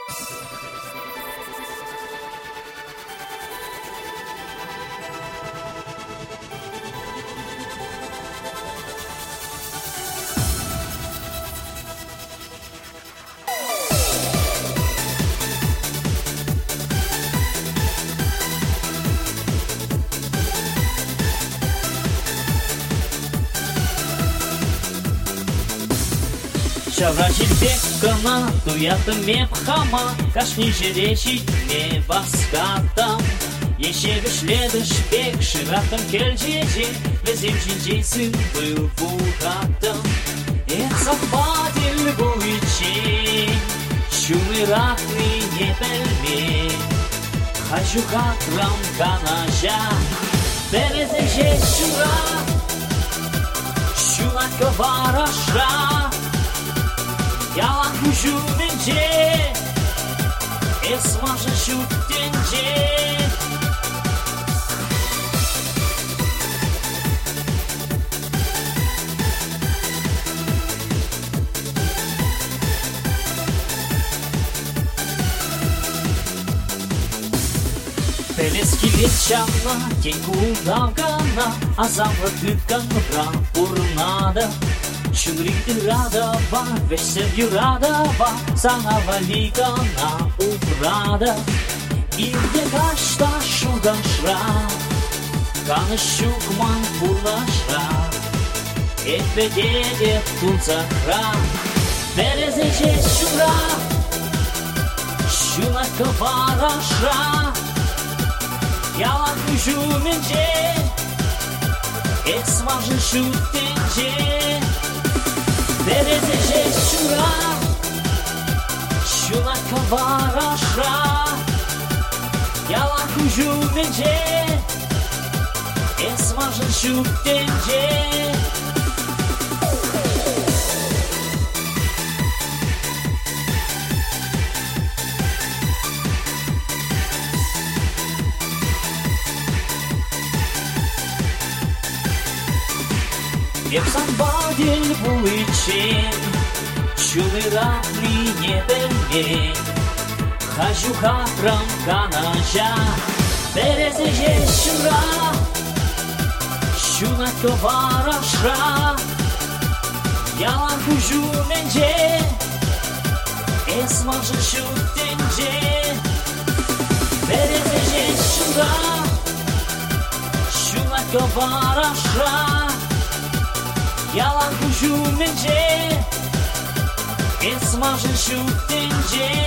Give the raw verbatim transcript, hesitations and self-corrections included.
Шаврачилбек кана туятым меп хама, кашни жеречи не баскатам. Ешегішледіш бек ширатым келжеже, везем жинжейсін был бухатым. Эх, западил буичен, шумиракны не белме, хочу хатрам канажа, березеже шура, шулатка вараша. Yalan hücumence, esmaşı şuttince. Пелески лечана, тень кудавгана, а заводыткан рапурнада. Шумрик радова, весь sevgi radova, sana valikana uprada. İlde kaşta şudan şra, kanı şukman purlaşra. Etbedede tunzakra, berezece şura, şuna kavaraşra. Yalan hücumence, esmajı şuttince. Березеже шура, шулатка вараша. Yalan hücumence, esmajın şuttince. Епсан бадил буичен, шумиракни не белме, хажу хатрам канажа, березеже шура, шунатка вараша. Yalan hücumence, esmajın şuttince. Березеже шура, şunatка varaşra. Yalan hücumence, esmajın şuttince.